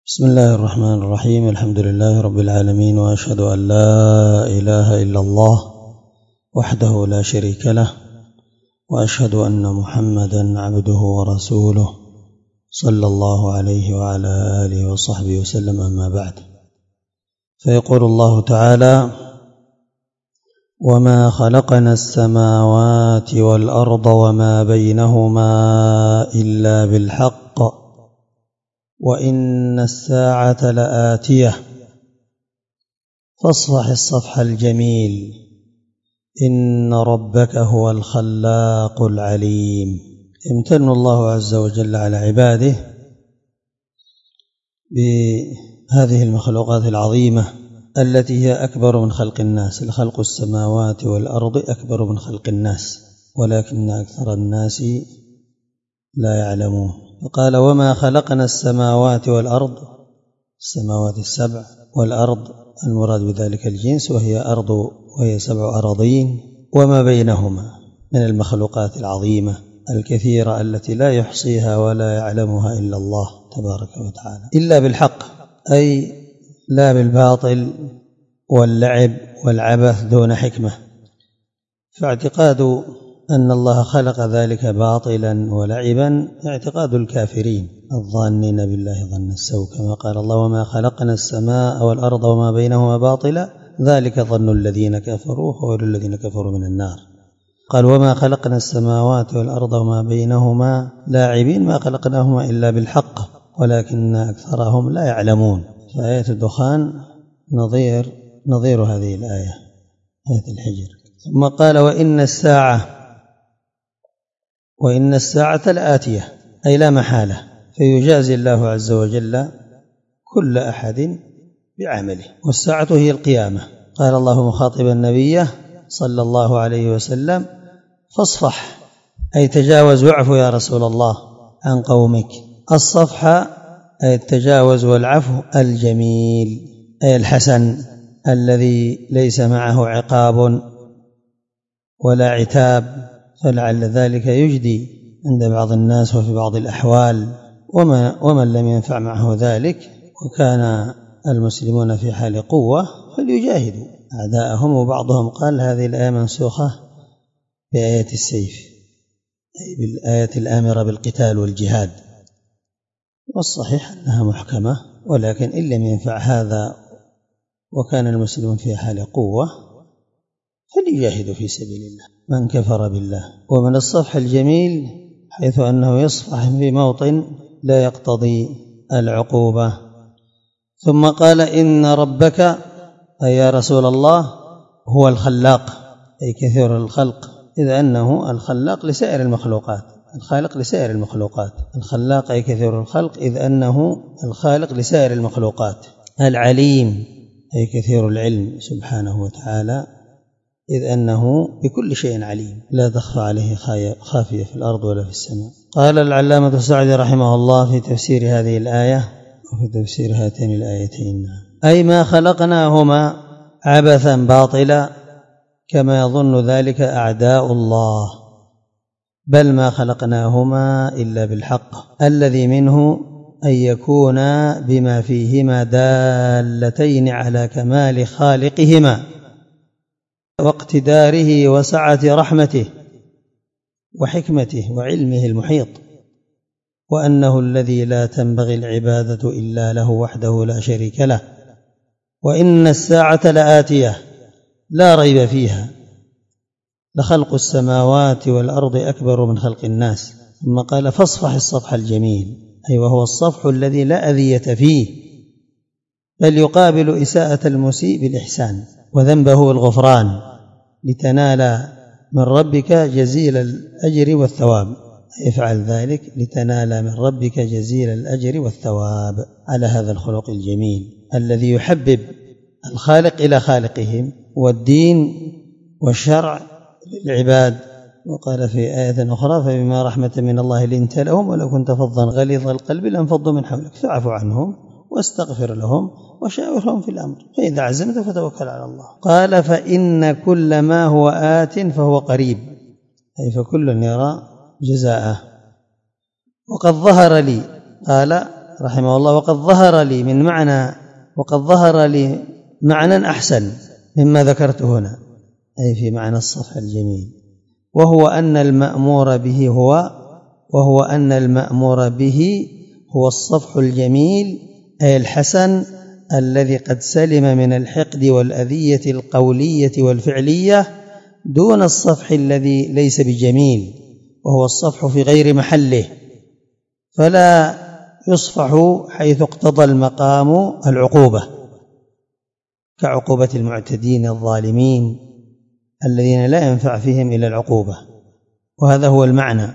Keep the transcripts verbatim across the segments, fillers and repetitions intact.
بسم الله الرحمن الرحيم. الحمد لله رب العالمين، وأشهد أن لا إله إلا الله وحده لا شريك له، وأشهد أن محمدا عبده ورسوله صلى الله عليه وعلى آله وصحبه وسلم. أما بعد، فيقول الله تعالى: وما خلقنا السماوات والأرض وما بينهما إلا بالحق وإن الساعة لآتية فاصفح الصفح الجميل إن ربك هو الخلاق العليم. يمتن الله عز وجل على عباده بهذه المخلوقات العظيمة التي هي أكبر من خلق الناس. لخلق السماوات والأرض أكبر من خلق الناس، ولكن أكثر الناس لا يعلمون. فقال: وما خلقنا السماوات والأرض، السماوات السبع والأرض المراد بذلك الجنس، وهي أرض وهي سبع أراضين، وما بينهما من المخلوقات العظيمة الكثيرة التي لا يحصيها ولا يعلمها إلا الله تبارك وتعالى، إلا بالحق، أي لا بالباطل واللعب والعبث دون حكمة. فاعتقاد أن الله خلق ذلك باطلا ولعبا اعتقاد الكافرين الظانين بالله ظن السوء، كما قال الله: وما خلقنا السماء والأرض وما بينهما باطلا ذلك ظن الذين كفروا فويل الذين كفروا من النار. قال: وما خلقنا السماوات والأرض وما بينهما لاعبين، ما خلقناهما إلا بالحق ولكن أكثرهم لا يعلمون. فآية الدخان نظير نظير هذه الآية، آية الحجر. ثم قال: وإن الساعة وإن الساعة لآتية، أي لا محالة، فيجازي الله عز وجل كل أحد بعمله، والساعة هي القيامة. قال الله مخاطبا النبي صلى الله عليه وسلم: فاصفح، أي تجاوز واعف يا رسول الله عن قومك. الصفح أي التجاوز والعفو الجميل، أي الحسن الذي ليس معه عقاب ولا عتاب، فلعل ذلك يجدي عند بعض الناس وفي بعض الأحوال. وما ومن لم ينفع معه ذلك وكان المسلمون في حال قوة فليجاهدوا أعداءهم. وبعضهم قال هذه الآية منسوخة بآية السيف، أي بالآية الآمرة بالقتال والجهاد، والصحيح أنها محكمة، ولكن إن لم ينفع هذا وكان المسلمون في حال قوة فليجاهدوا في سبيل الله من كفر بالله. ومن الصفح الجميل حيث أنه يصفح في موطن لا يقتضي العقوبة. ثم قال: إن ربك، أي يا رسول الله، هو الخلاق، أي كثير الخلق، إذ أنه الخلاق لسائر المخلوقات، الخالق لسائر المخلوقات. الخلاق أي كثير الخلق، إذ أنه الخالق لسائر المخلوقات. العليم أي كثير العلم سبحانه وتعالى، إذ أنه بكل شيء عليم، لا تخفى عليه خافية في الأرض ولا في السماء. قال العلامة السعدي رحمه الله في تفسير هذه الآية وفي تفسير هاتين الآيتين: أي ما خلقناهما عبثا باطلا كما يظن ذلك أعداء الله، بل ما خلقناهما إلا بالحق الذي منه أن يكونا بما فيهما دالتين على كمال خالقهما واقتداره وسعة رحمته وحكمته وعلمه المحيط، وأنه الذي لا تنبغي العبادة إلا له وحده لا شريك له. وإن الساعة لآتية، لا ريب فيها، لخلق السماوات والأرض أكبر من خلق الناس. ثم قال: فاصفح الصفح الجميل، أي وهو الصفح الذي لا أذية فيه، بل يقابل إساءة المسيء بالإحسان وذنبه الغفران، لتنال من ربك جزيل الأجر والثواب. افعل ذلك لتنال من ربك جزيل الأجر والثواب على هذا الخلق الجميل الذي يحبب الخالق إلى خالقهم والدين والشرع للعباد. وقال في آية أخرى: فبما رحمة من الله لنت لهم ولو كنت فظا غليظ القلب لانفضوا من حولك فاعف عنهم واستغفر لهم وشاورهم في الأمر فإذا عزمت فتوكل على الله. قال: فإن كل ما هو آت فهو قريب، أي فكل يرى جزاءه. وقد ظهر لي، قال رحمه الله وقد ظهر لي من معنى وقد ظهر لي معنى أحسن مما ذكرت هنا، أي في معنى الصفح الجميل، وهو أن المأمور به هو وهو أن المأمور به هو الصفح الجميل، أي الحسن الذي قد سلم من الحقد والأذية القولية والفعلية، دون الصفح الذي ليس بجميل وهو الصفح في غير محله، فلا يصفح حيث اقتضى المقام العقوبة، كعقوبة المعتدين الظالمين الذين لا ينفع فيهم إلا العقوبة. وهذا هو المعنى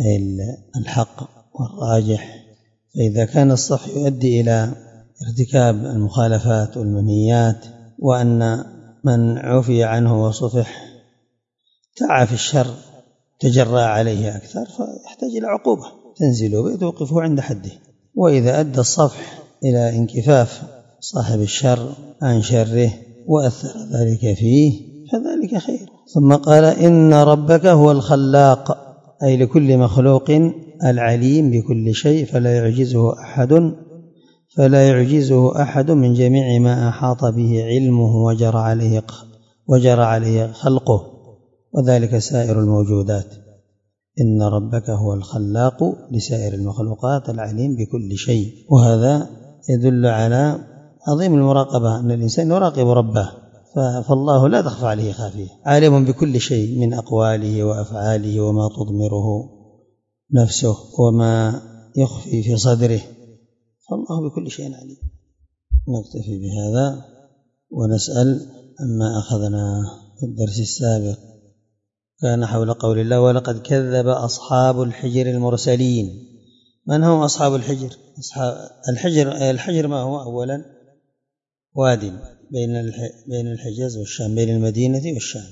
الحق والراجح. فإذا كان الصفح يؤدي إلى ارتكاب المخالفات والمنهيات، وأن من عفي عنه وصفح تعى في الشر تجرأ عليه أكثر، فيحتاج إلى عقوبة تنزل به توقفه عند حده. وإذا أدى الصفح إلى انكفاف صاحب الشر عن شره وأثر ذلك فيه فذلك خير. ثم قال إن ربك هو الخلاق، أي لكل مخلوق العليم بكل شيء، فلا يعجزه أحد فلا يعجزه أحد من جميع ما أحاط به علمه وجرى عليه وجرى عليه خلقه، وذلك سائر الموجودات. إن ربك هو الخلاق لسائر المخلوقات العليم بكل شيء. وهذا يدل على عظيم المراقبة، أن الإنسان يراقب ربه، فالله لا تخفى عليه خافية، عالم بكل شيء من أقواله وأفعاله وما تضمره نفسه وما يخفي في صدره، فالله بكل شيء عليم. نكتفي بهذا ونسأل أما أخذنا في الدرس السابق، كان حول قول الله ولقد كذب أصحاب الحجر المرسلين. من هم أصحاب الحجر؟ أصحاب الحجر الحجر ما هو؟ أولا واد بين بين الحجاز والشام، بين المدينة والشام.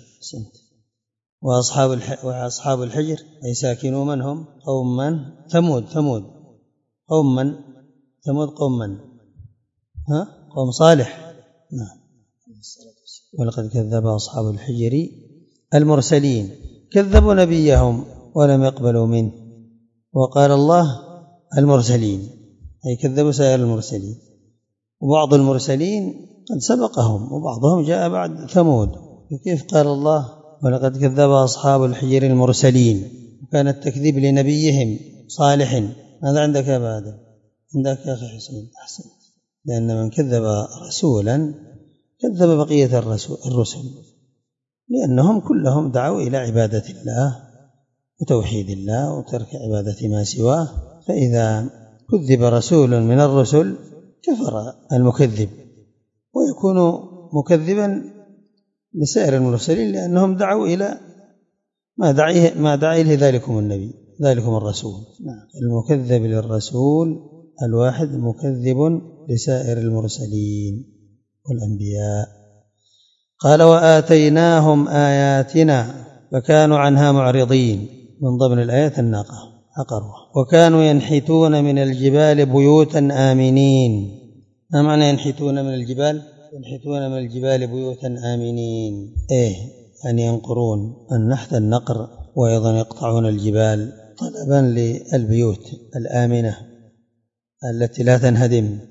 وأصحاب وأصحاب الحجر أي ساكنوا من هم؟ قوم من؟ ثمود ثمود قوم من؟ ثمود قوم من؟ ها؟ قوم صالح. نعم. ولقد كذب أصحاب الحجر المرسلين، كذبوا نبيهم ولم يقبلوا منه. وقال الله المرسلين أي كذبوا سائر المرسلين، وبعض المرسلين قد سبقهم وبعضهم جاء بعد ثمود. وكيف قال الله ولقد كذب أصحاب الحجر المرسلين؟ وكان التكذيب لنبيهم صالح. ماذا عندك يا بعد؟ عندك يا أخي حسين؟ أحسن. لأن من كذب رسولا كذب بقية الرسل، لأنهم كلهم دعوا إلى عبادة الله وتوحيد الله وترك عبادة ما سواه. فإذا كذب رسول من الرسل كفر المكذب، ويكون مكذبا لسائر المرسلين، لأنهم دعوا إلى ما دعيه ما دعا إليه ذلكم النبي ذلكم الرسول. المكذب للرسول الواحد مكذب لسائر المرسلين والأنبياء. قال وآتيناهم آياتنا فكانوا عنها معرضين. من ضمن الآيات الناقة عقروها. وكانوا ينحتون من الجبال بيوتا آمنين. ما معنى ينحتون من الجبال؟ ينحتون من الجبال بيوتا آمنين، إيه أن ينقرون النحت النقر، وأيضا يقطعون الجبال طلبا للبيوت الآمنة التي لا تنهدم،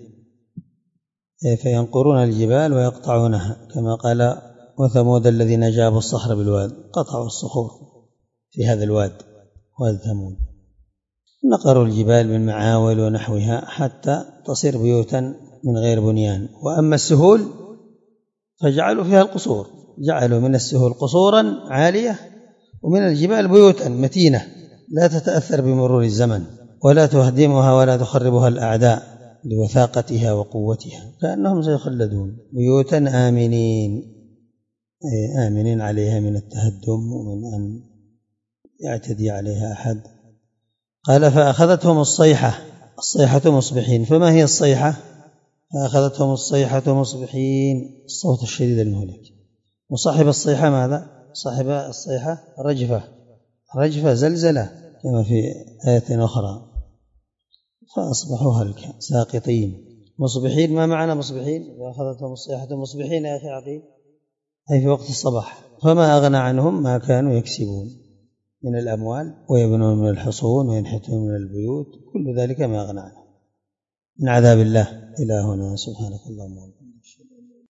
إيه فينقرون الجبال ويقطعونها، كما قال وثمود الذين جابوا الصخر بالواد، قطعوا الصخور في هذا الواد واد ثمود، نقروا الجبال من معاول ونحوها حتى تصير بيوتا من غير بنيان. وأما السهول فجعلوا فيها القصور، جعلوا من السهول قصورا عالية، ومن الجبال بيوتا متينة لا تتأثر بمرور الزمن ولا تهدمها ولا تخربها الأعداء لوثاقتها وقوتها، كأنهم سيخلدون. بيوتا آمنين، أي آمنين عليها من التهدم ومن أن يعتدي عليها أحد. قال فأخذتهم الصيحة، الصيحة مصبحين. فما هي الصيحة؟ فأخذتهم الصيحة مصبحين، الصوت الشديد المهلك. وصاحب الصيحة ماذا؟ صاحب الصيحة رجفة، رجفة زلزلة كما في آية أخرى. فأصبحوا هلكا ساقطين. مصبحين، ما معنى مصبحين؟ وأخذتهم الصيحة مصبحين يا أخي عقيل، أي في وقت الصباح. فما أغنى عنهم ما كانوا يكسبون من الأموال، ويبنون من الحصون وينحتون من البيوت، كل ذلك ما أغنى عنهم. من عذاب الله. إلى هنا، سبحانك اللهم وبحمدك.